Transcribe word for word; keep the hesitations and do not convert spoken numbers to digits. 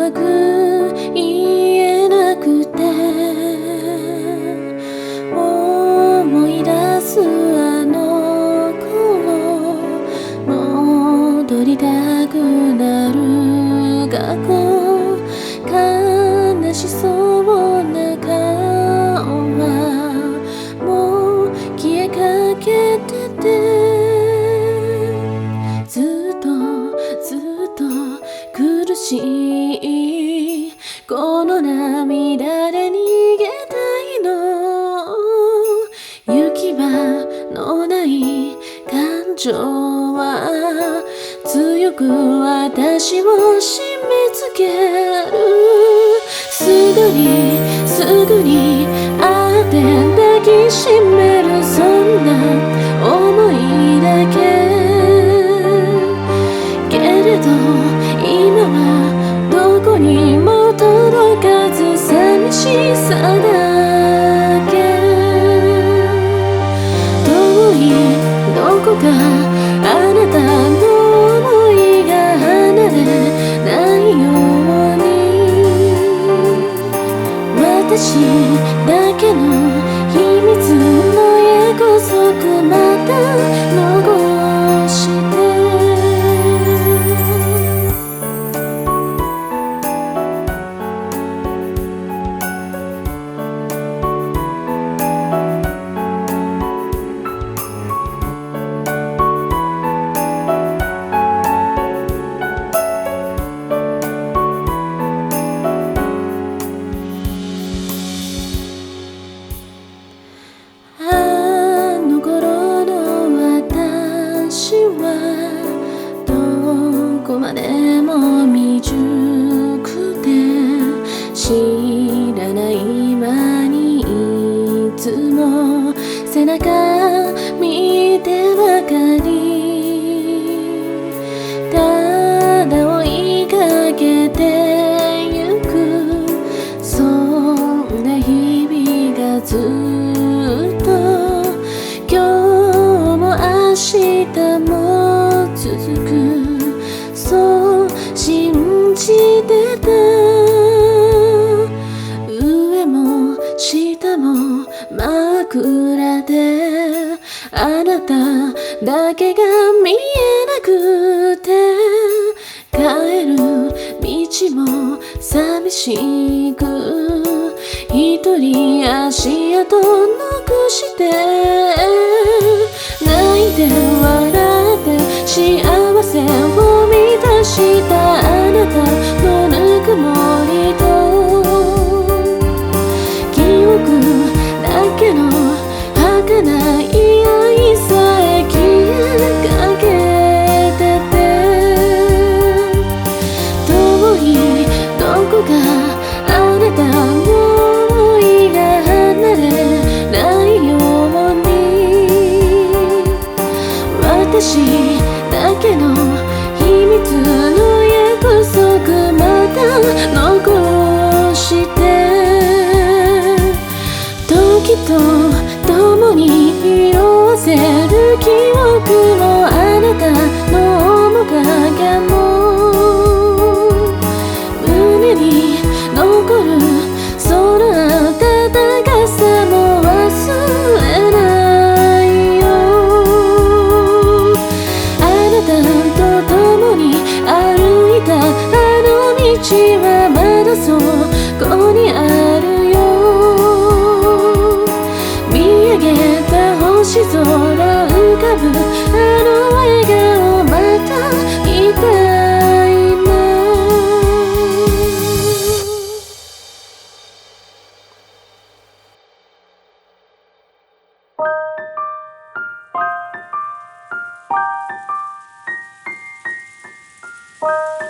まく言えなくて思い出すあの頃戻りたくなる学校悲しそうな顔はもう消えかけててずっとずっと苦しいこの涙で逃げたいの行き場のない感情は強く私を締め付けるすぐにすぐに会って抱きしめるそんな思いだけけれど今はどこにも届かず寂しさだけ遠いどこかあなたの想いが離れないように私だけの秘密の約束また残してあの頃の私はどこまでも未熟で知らない間にいつも背中見てばかりただ追いかけてゆくそんな日々がずっと今日も明日も続くそう信じてた上も下も枕であなただけが見えなくて帰る道も寂しく一人足跡残して泣いて笑って幸せを満たしたあなたのぬくもりと記憶だけの儚い愛さえ消えかけてて遠いどこかあなたの想いが離れないように私だけの秘密の約束また残して時と共に色あせる記憶もあなたの面影も胸に残るその温かさも忘れないよあなたと共に歩いたあの道はまだそこにあるよ見上げた星空浮かぶあの笑顔また見たいな 「